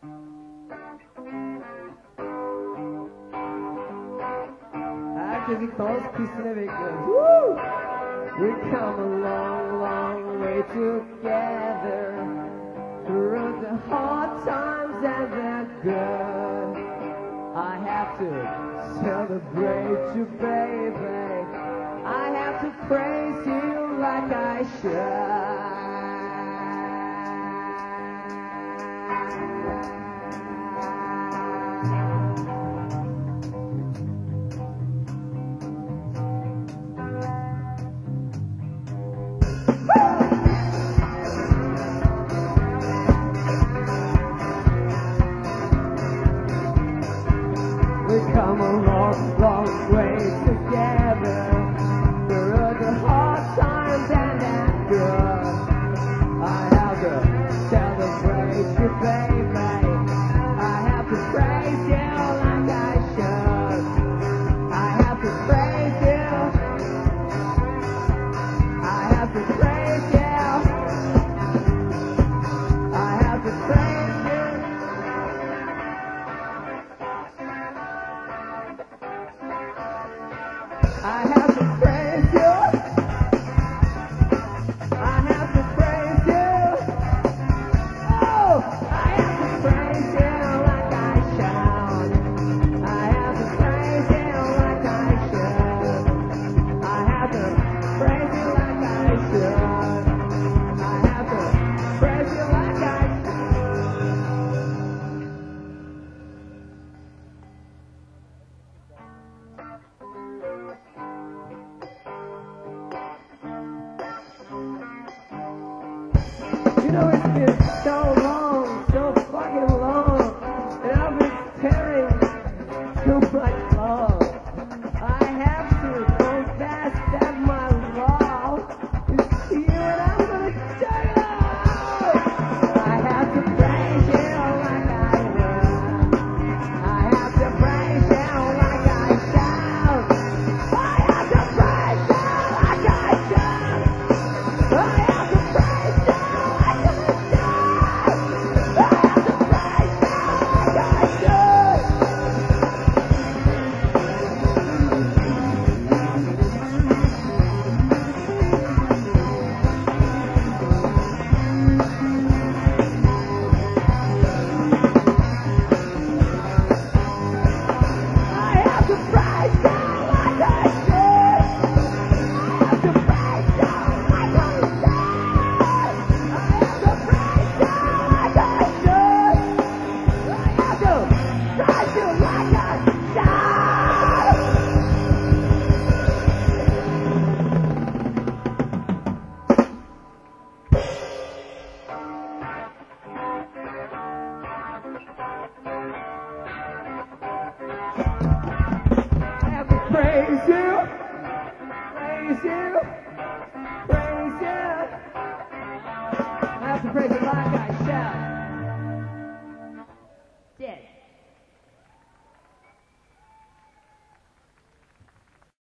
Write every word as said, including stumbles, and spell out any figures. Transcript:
Herkesin kaos pistine bekliyoruz. Woo! We come a long, long way together through the hard times and the good. I have to celebrate you, baby. I have to praise you like I should. We come a long, long way together through the hard times and the good. I have to celebrate you, baby. I have to praise you like I should. I have to praise you. I have to praise you. I have to praise you. I have to praise you. I have to praise you. Oh, I have to praise you like I should. I have to praise you like I should. I have to praise you like I should. I have to praise you like I should. You know, it's been so long, so fucking long, and I've been tearing too much love. I have to confess that my love is to you, and I'm gonna tell you. I have to praise you like I will. I have to praise you like I shall. I have to praise you like I shall. I have to praise you. Praise you, praise you, praise you. I have to praise you like I shall.